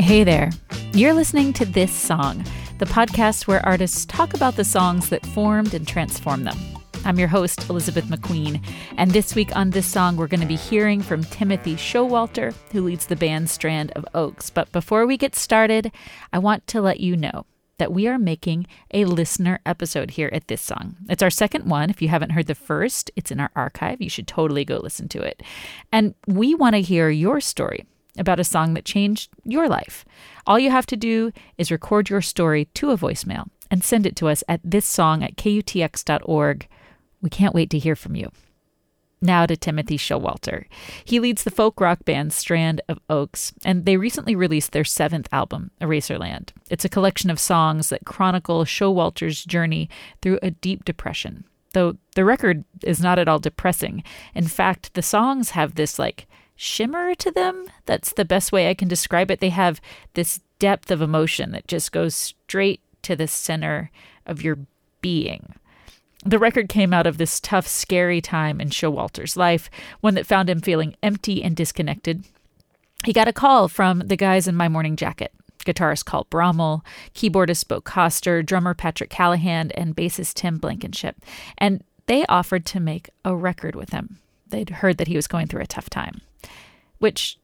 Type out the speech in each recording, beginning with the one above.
Hey there. You're listening to This Song, the podcast where artists talk about the songs that formed and transformed them. I'm your host, Elizabeth McQueen, and this week on This Song, we're going to be hearing from Timothy Showalter, who leads the band Strand of Oaks. But before we get started, I want to let you know that we are making a listener episode here at This Song. It's our second one. If you haven't heard the first, it's in our archive. You should totally go listen to it. And we want to hear your story about a song that changed your life. All you have to do is record your story to a voicemail and send it to us at thissong@kutx.org. We can't wait to hear from you. Now to Timothy Showalter. He leads the folk rock band Strand of Oaks, and they recently released their 7th album, Eraserland. It's a collection of songs that chronicle Showalter's journey through a deep depression. Though the record is not at all depressing. In fact, the songs have this shimmer to them. That's the best way I can describe it. They have this depth of emotion that just goes straight to the center of your being. The record came out of this tough, scary time in Showalter's life, one that found him feeling empty and disconnected. He got a call from the guys in My Morning Jacket, guitarist Colt Brommel, keyboardist Bo Coster, drummer Patrick Callahan, and bassist Tim Blankenship. And they offered to make a record with him. They'd heard that he was going through a tough time, which,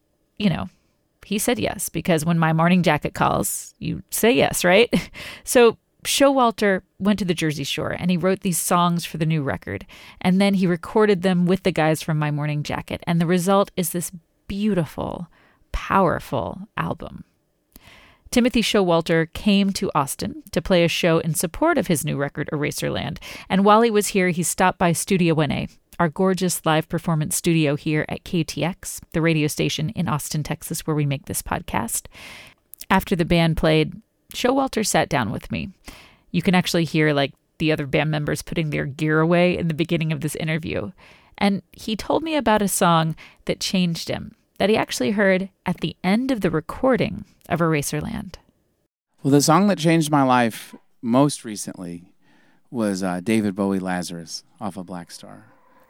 he said yes, because when My Morning Jacket calls, you say yes, right? So Showalter went to the Jersey Shore and he wrote these songs for the new record. And then he recorded them with the guys from My Morning Jacket. And the result is this beautiful, powerful album. Timothy Showalter came to Austin to play a show in support of his new record, Eraserland. And while he was here, he stopped by Studio 1A, our gorgeous live performance studio here at KTX, the radio station in Austin, Texas, where we make this podcast. After the band played, Showalter sat down with me. You can actually hear the other band members putting their gear away in the beginning of this interview. And he told me about a song that changed him, that he actually heard at the end of the recording of Eraserland. Well, the song that changed my life most recently was David Bowie Lazarus off of Black Star.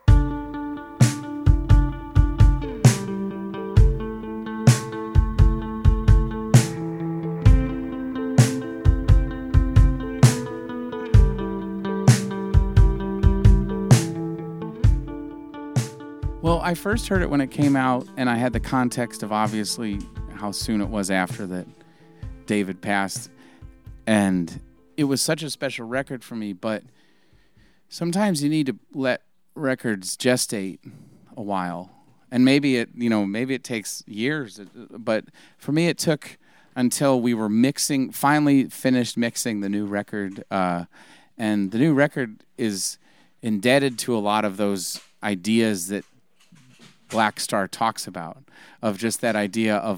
Well, I first heard it when it came out, and I had the context of obviously how soon it was after that David passed. And it was such a special record for me, but sometimes you need to let records gestate a while. And maybe it takes years, but for me it took until we were finally finished mixing the new record. And the new record is indebted to a lot of those ideas that Black Star talks about, of just that idea of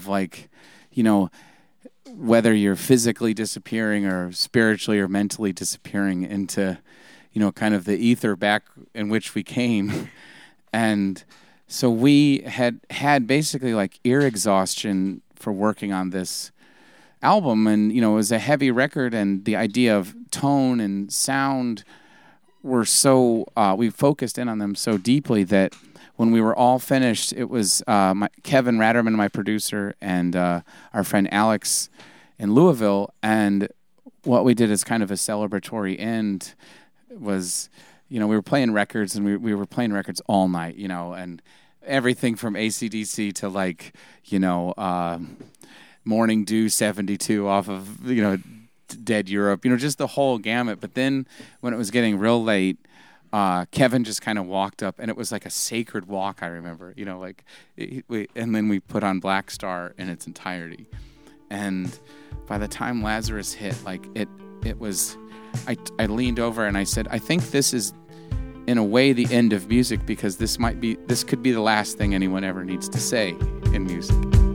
whether you're physically disappearing or spiritually or mentally disappearing into, kind of the ether back in which we came. And so we had basically ear exhaustion for working on this album. And, it was a heavy record, and the idea of tone and sound were so, we focused in on them so deeply that when we were all finished, it was Kevin Ratterman, my producer, and our friend Alex in Louisville. And what we did as kind of a celebratory end was, we were playing records, and we were playing records all night, and everything from AC/DC to Morning Dew 72 off of, Dead Europe, just the whole gamut. But then when it was getting real late, Kevin just kind of walked up, and it was like a sacred walk, I remember, and then we put on Black Star in its entirety. And by the time Lazarus hit, it was, I leaned over and I said, I think this is, in a way, the end of music, because this could be the last thing anyone ever needs to say in music.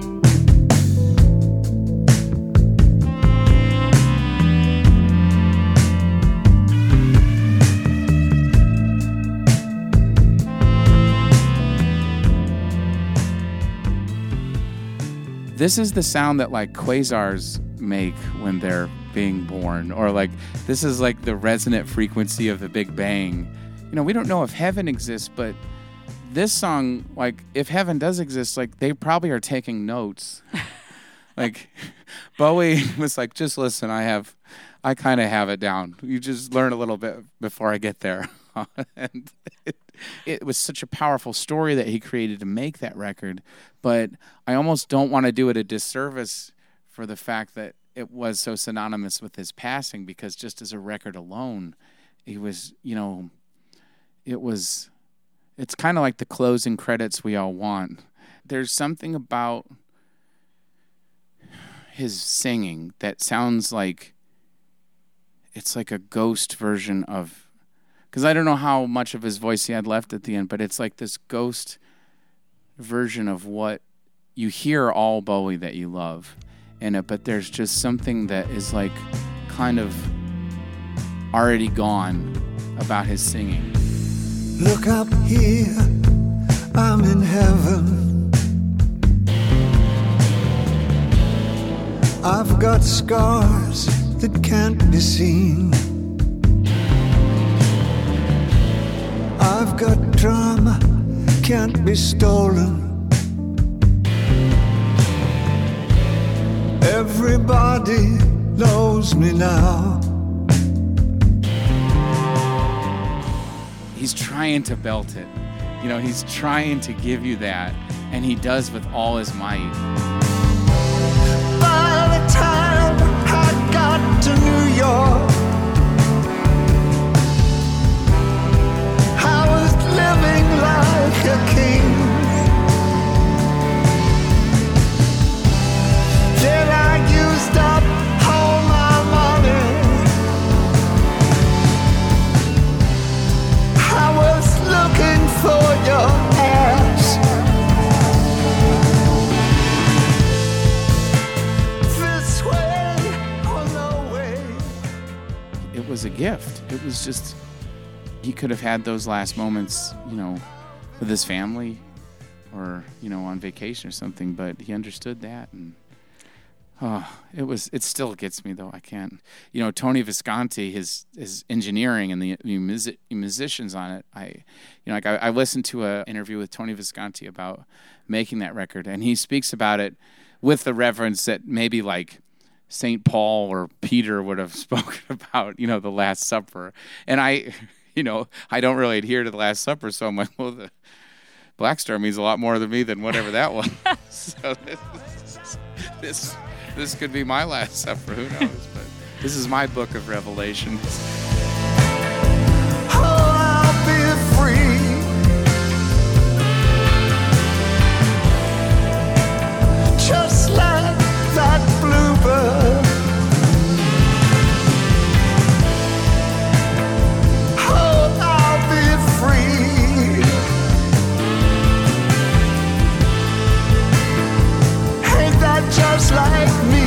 This is the sound that quasars make when they're being born, or this is the resonant frequency of the Big Bang. We don't know if heaven exists, but this song, if heaven does exist, they probably are taking notes Like, Bowie was like, just listen, I kind of have it down. You just learn a little bit before I get there. And it was such a powerful story that he created to make that record. But I almost don't want to do it a disservice for the fact that it was so synonymous with his passing, because just as a record alone, he was, it's kind of like the closing credits we all want. There's something about his singing that sounds like it's like a ghost version of, because I don't know how much of his voice he had left at the end, but it's like this ghost version of what you hear all Bowie that you love in it, but there's just something that is like kind of already gone about his singing. Look up here, I'm in heaven. I've got scars that can't be seen. I've got drama, can't be stolen. Everybody knows me now. He's trying to belt it. He's trying to give you that, and he does with all his might. By the time I got to New York, I was living like a king. Then I used up all my money. I was looking for your ass. This way or no way. It was a gift. It was just, he could have had those last moments, with his family or, on vacation or something, but he understood that. And it still gets me though. I can't, Tony Visconti, his engineering and the musicians on it. I listened to an interview with Tony Visconti about making that record, and he speaks about it with the reverence that maybe like St. Paul or Peter would have spoken about, the Last Supper. And I don't really adhere to the Last Supper, so I'm like, well, the Black Star means a lot more to me than whatever that was. So this could be my Last Supper, who knows? But this is my book of Revelation. I'll be free. Just like that bluebird. Oh, I'll be free. Ain't that just like me?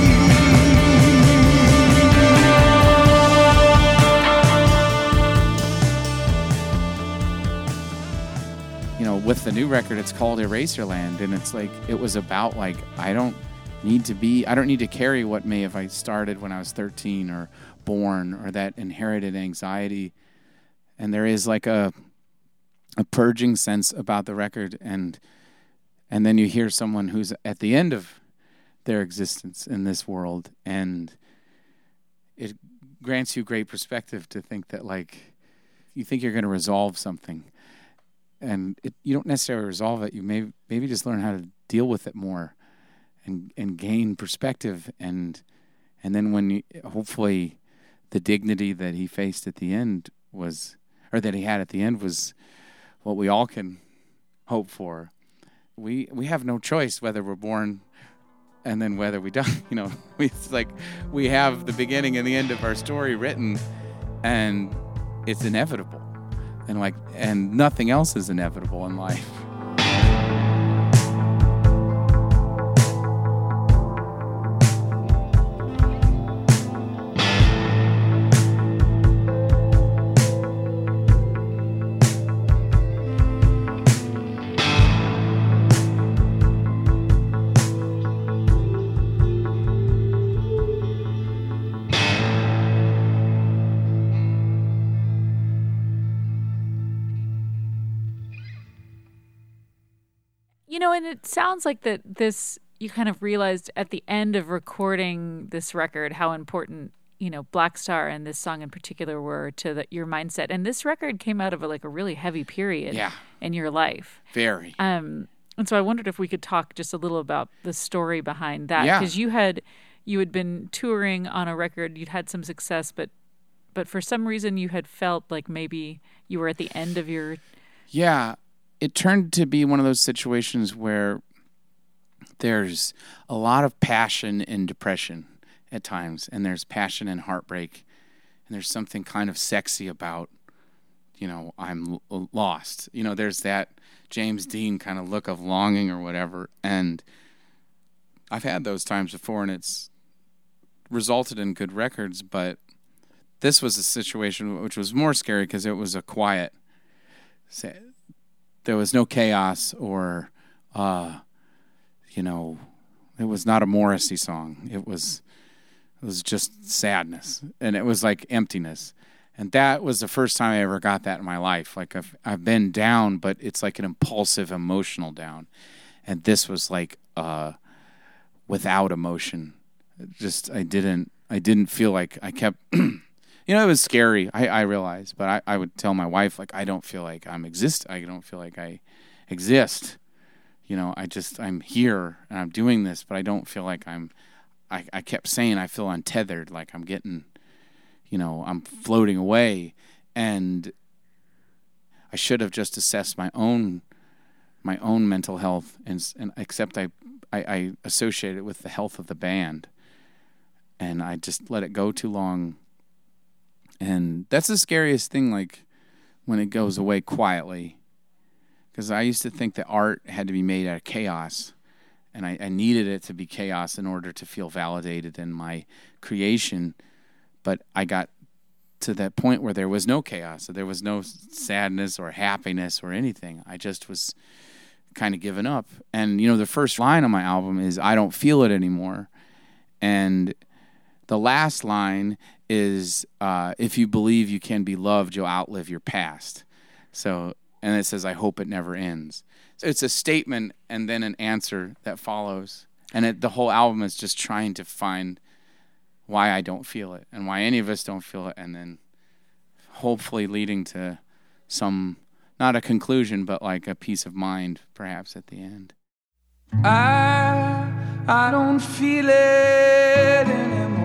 With the new record, it's called Eraserland, and it's like, it was about like, I don't need to carry what may have I started when I was 13 or born, or that inherited anxiety. And there is like a purging sense about the record, and then you hear someone who's at the end of their existence in this world, and it grants you great perspective to think that, like, you think you're going to resolve something, and you don't necessarily resolve it. You maybe just learn how to deal with it more, and gain perspective, and then when hopefully the dignity that he faced at the end was, or that he had at the end, was what we all can hope for. We have no choice whether we're born and then whether we die. It's like we have the beginning and the end of our story written, and it's inevitable. And nothing else is inevitable in life. And it sounds like that this you kind of realized at the end of recording this record how important, Black Star and this song in particular were to your mindset. And this record came out of a really heavy period in your life. Very. And so I wondered if we could talk just a little about the story behind that. Yeah. Because you had been touring on a record, you'd had some success, but for some reason you had felt like maybe you were at the end of your... Yeah. It turned to be one of those situations where there's a lot of passion in depression at times, and there's passion in heartbreak, and there's something kind of sexy about, I'm lost. There's that James Dean kind of look of longing or whatever, and I've had those times before, and it's resulted in good records, but this was a situation which was more scary because it was a quiet... There was no chaos or, it was not a Morrissey song. It was just sadness, and it was like emptiness. And that was the first time I ever got that in my life. Like I've been down, but it's like an impulsive, emotional down. And this was like without emotion. I didn't feel like I kept... it was scary, I realized, but I would tell my wife, I don't feel like I don't feel like I exist. I'm here and I'm doing this, but I don't feel like I kept saying I feel untethered, like I'm getting, I'm floating away. And I should have just assessed my own mental health, and except I associate it with the health of the band. And I just let it go too long. And that's the scariest thing, when it goes away quietly. Because I used to think that art had to be made out of chaos. And I needed it to be chaos in order to feel validated in my creation. But I got to that point where there was no chaos. So there was no sadness or happiness or anything. I just was kind of given up. And, the first line on my album is, I don't feel it anymore. And the last line is, if you believe you can be loved, you'll outlive your past. So, and it says, I hope it never ends. So it's a statement and then an answer that follows. And the whole album is just trying to find why I don't feel it and why any of us don't feel it. And then hopefully leading to some, not a conclusion, but like a peace of mind, perhaps at the end. I don't feel it anymore.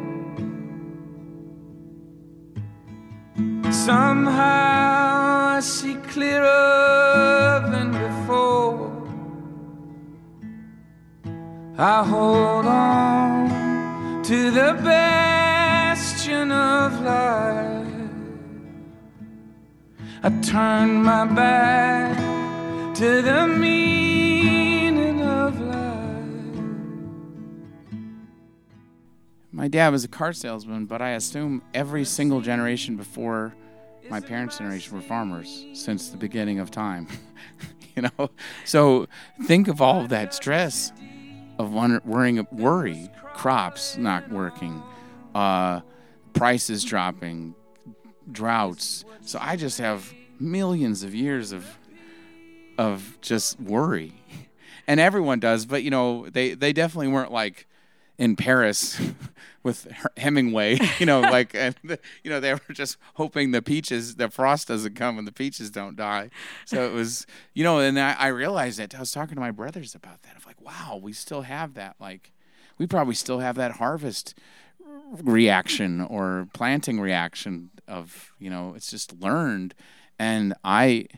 Somehow I see clearer than before. I hold on to the bastion of life. I turn my back to the meaning of life. My dad was a car salesman, but I assume every single generation before my parents' generation were farmers since the beginning of time. So think of all of that stress of worry, crops not working, prices dropping, droughts. So I just have millions of years of just worry, and everyone does. But they definitely weren't like in Paris with Hemingway, and they were just hoping the frost doesn't come and the peaches don't die. So it was, and I realized that I was talking to my brothers about that. I'm like, wow, we still have that. We probably still have that harvest reaction or planting reaction of, it's just learned. And it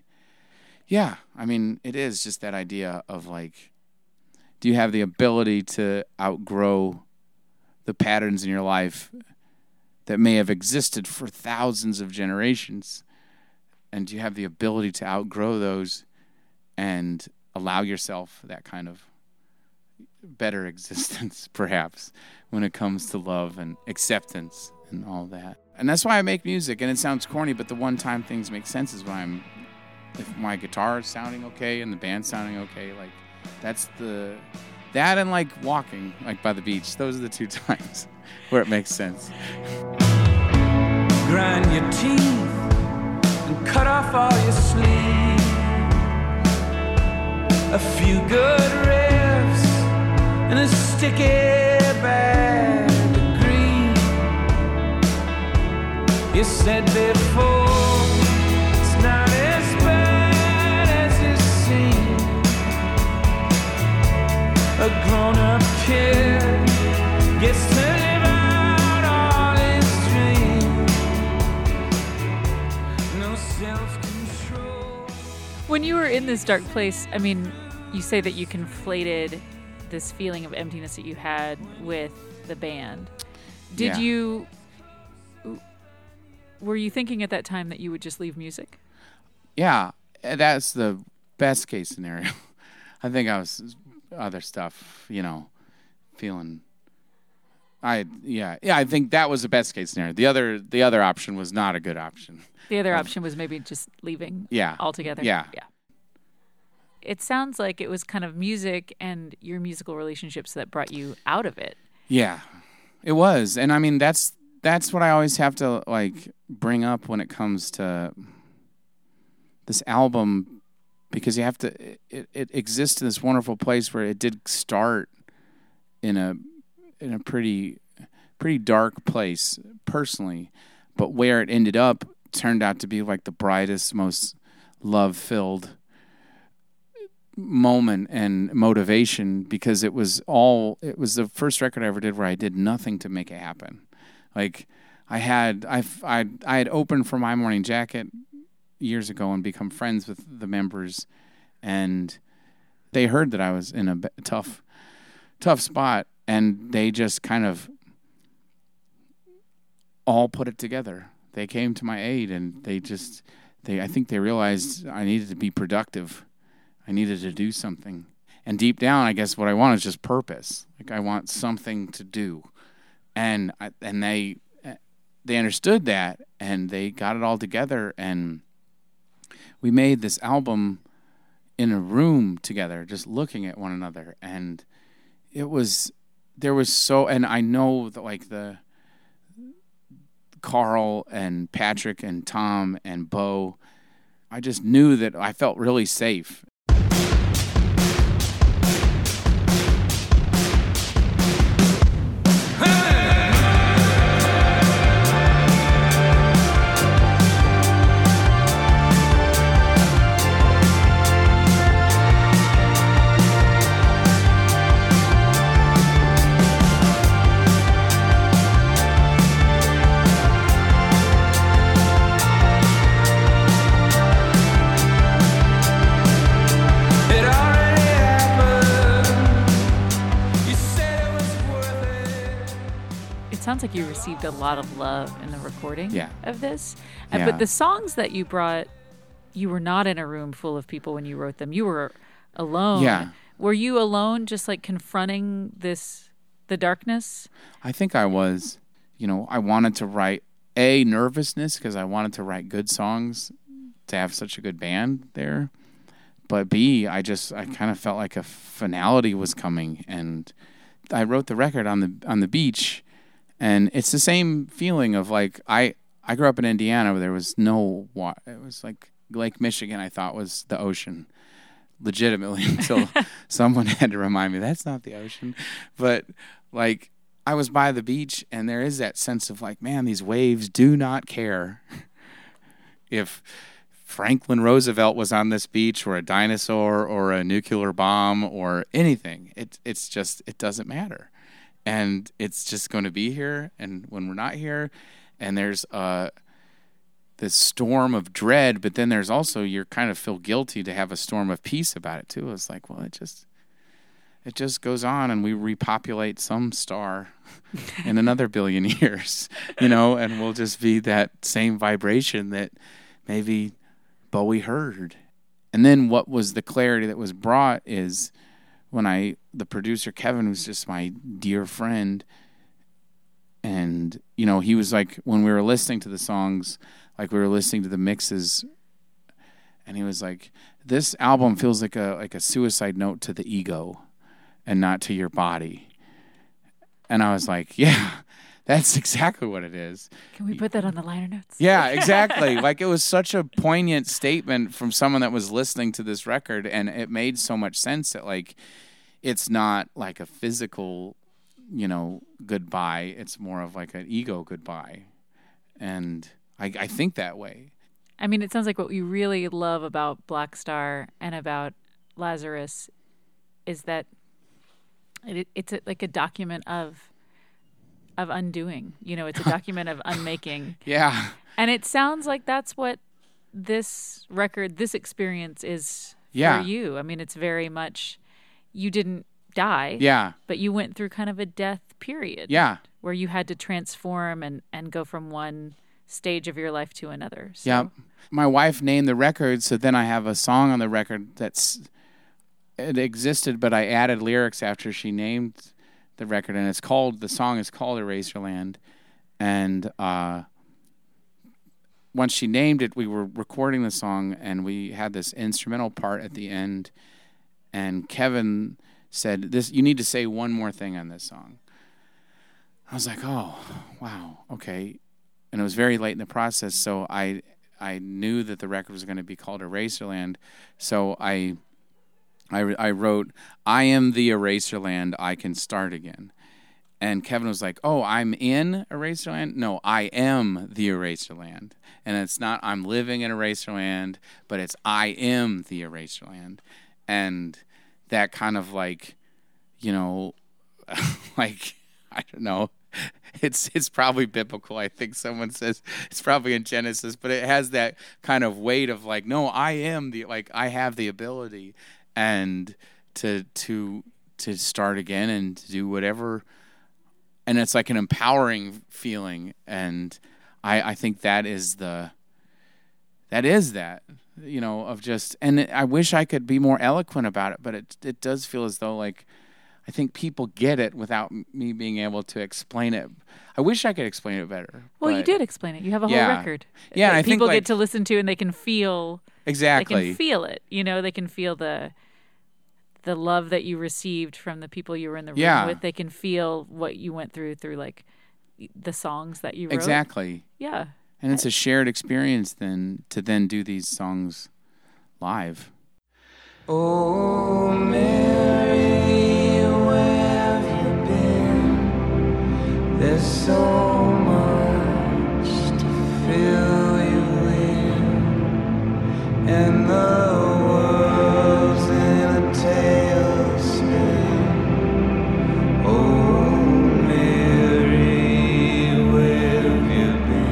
is just that idea of do you have the ability to outgrow the patterns in your life that may have existed for thousands of generations? And do you have the ability to outgrow those and allow yourself that kind of better existence, perhaps, when it comes to love and acceptance and all that? And that's why I make music. And it sounds corny, but the one time things make sense is when if my guitar is sounding okay and the band's sounding okay, that and walking by the beach. Those are the two times where it makes sense. Grind your teeth and cut off all your sleep. A few good riffs in a sticky bag of green. You said before, it's not as bad as it seems. A grown-up kid gets to live out all his dreams. No self-control. When you were in this dark place, I mean, you say that you conflated this feeling of emptiness that you had with the band. Did Yeah. were you thinking at that time that you would just leave music? Yeah, that's the best case scenario. I think I was other stuff, feeling. I think that was the best case scenario. The other option was not a good option. The other option was maybe just leaving Yeah. altogether. Yeah. It sounds like it was kind of music and your musical relationships that brought you out of it. Yeah, it was, and I mean that's what I always have to bring up when it comes to this album, because you have to. It exists in this wonderful place where it did start in a pretty dark place personally, but where it ended up turned out to be like the brightest, most love-filled moment and motivation, because it was the first record I ever did where I did nothing to make it happen. Like I had opened for My Morning Jacket years ago and become friends with the members, and they heard that I was in a tough spot, and they just kind of all put it together. They came to my aid, and I think they realized I needed to be productive. I needed to do something. And deep down, I guess what I want is just purpose. Like I want something to do. And they understood that, and they got it all together, and we made this album in a room together, just looking at one another. And and I know that the Carl and Patrick and Tom and Bo, I just knew that I felt really safe. Sounds like you received a lot of love in the recording of this. Yeah. But the songs that you brought, you were not in a room full of people when you wrote them. You were alone. Yeah. Were you alone, just confronting the darkness? I think I was. I wanted to write nervousness, because I wanted to write good songs to have such a good band there. But B, I kind of felt like a finality was coming, and I wrote the record on the beach. And it's the same feeling of I grew up in Indiana where there was no water. It was like Lake Michigan, I thought, was the ocean, legitimately, until someone had to remind me that's not the ocean. But I was by the beach, and there is that sense of man, these waves do not care if Franklin Roosevelt was on this beach, or a dinosaur, or a nuclear bomb, or anything. It doesn't matter. And it's just going to be here, and when we're not here, and there's this storm of dread, but then there's also, you're kind of feel guilty to have a storm of peace about it too. It's like, well, it just goes on, and we repopulate some star in another billion years, and we'll just be that same vibration that maybe Bowie heard. And then what was the clarity that was brought is when the producer Kevin, who's just my dear friend, and he was when we were listening to the songs, we were listening to the mixes, and he was like, "This album feels like a suicide note to the ego, and not to your body." And I was like, "Yeah, that's exactly what it is." Can we put that on the liner notes? Yeah, exactly. It was such a poignant statement from someone that was listening to this record, and it made so much sense that it's not like a physical, goodbye. It's more of like an ego goodbye. And I think that way. I mean, it sounds like what you really love about Black Star and about Lazarus is that it's like a document of undoing. It's a document of unmaking. Yeah. And it sounds like that's what this record, this experience is Yeah. for you. I mean, it's very much, you didn't die. Yeah. But you went through kind of a death period. Yeah. Where you had to transform and go from one stage of your life to another. So. Yeah. My wife named the record, so then I have a song on the record it existed, but I added lyrics after she named the record, and the song is called Eraserland. And once she named it, we were recording the song, and we had this instrumental part at the end, and Kevin said, you need to say one more thing on this song. I was like, oh, wow, okay. And it was very late in the process, so I knew that the record was going to be called Eraserland. So I wrote, I am the Eraserland, I can start again. And Kevin was like, oh, I'm in Eraserland? No, I am the Eraserland. And it's not I'm living in Eraserland, but it's I am the Eraserland. And that kind of like, like, I don't know. It's probably biblical. I think someone says it's probably in Genesis, but it has that kind of weight of like, no, I am I have the ability and to start again and to do whatever. And it's like an empowering feeling. And I think that is that, of just, and I wish I could be more eloquent about it, but it does feel as though like, I think people get it without me being able to explain it. I wish I could explain it better. Well, you did explain it. You have a whole record. Yeah, that I think people get to listen to, and they can feel exactly. They can feel it. They can feel the love that you received from the people you were in the room with. They can feel what you went through like the songs that you wrote. Exactly. Yeah. And it's a shared experience then to do these songs live. Oh, Mary, where have you been? There's so much to fill you in, and the world's in a tailspin. Oh, Mary, where have you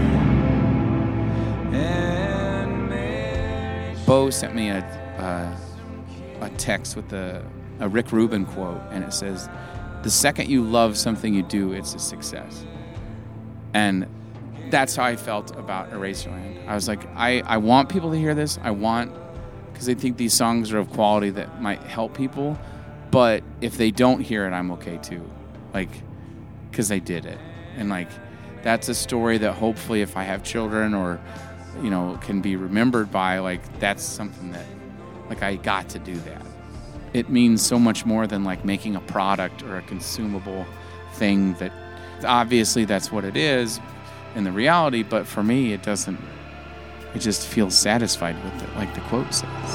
been? And Mary... Bo sent me a text with a Rick Rubin quote, and it says, the second you love something you do, it's a success. And that's how I felt about Eraserland. I was like, I want people to hear this. Because I think these songs are of quality that might help people, but if they don't hear it, I'm okay too. Because they did it. And that's a story that hopefully if I have children or, can be remembered by, that's something that, I got to do that. It means so much more than making a product or a consumable thing that obviously that's what it is in the reality, but for me it doesn't, it just feels satisfied with it, like the quote says.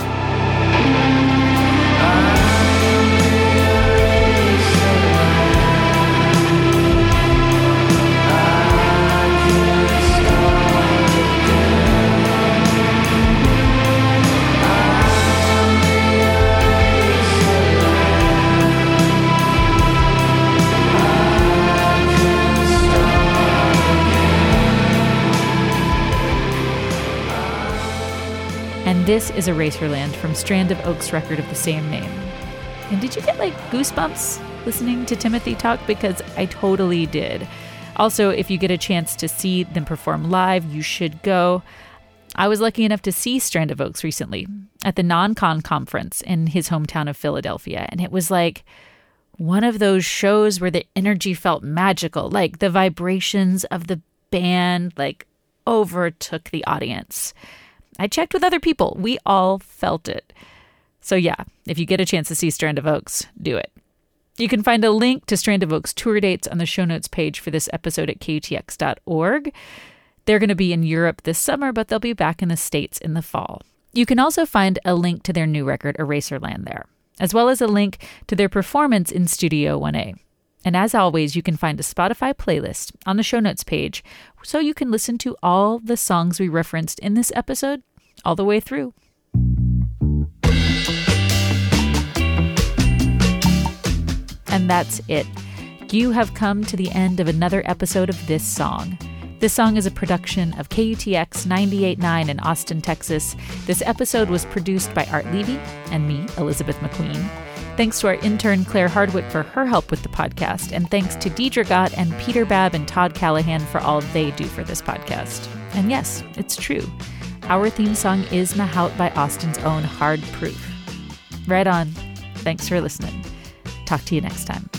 This is Eraserland from Strand of Oak's record of the same name. And did you get goosebumps listening to Timothy talk? Because I totally did. Also, if you get a chance to see them perform live, you should go. I was lucky enough to see Strand of Oaks recently at the Non-Con conference in his hometown of Philadelphia. And it was one of those shows where the energy felt magical. The vibrations of the band overtook the audience. I checked with other people. We all felt it. So yeah, if you get a chance to see Strand of Oaks, do it. You can find a link to Strand of Oaks tour dates on the show notes page for this episode at KUTX.org. They're going to be in Europe this summer, but they'll be back in the States in the fall. You can also find a link to their new record, Eraserland, there. as well as a link to their performance in Studio 1A. And as always, you can find a Spotify playlist on the show notes page so you can listen to all the songs we referenced in this episode all the way through. And that's it. You have come to the end of another episode of This Song. This Song is a production of KUTX 98.9 in Austin, Texas. This episode was produced by Art Levy and me, Elizabeth McQueen. Thanks to our intern, Claire Hardwick, for her help with the podcast. And thanks to Deidre Gott and Peter Babb and Todd Callahan for all they do for this podcast. And yes, it's true. Our theme song is Mahout by Austin's own Hard Proof. Right on. Thanks for listening. Talk to you next time.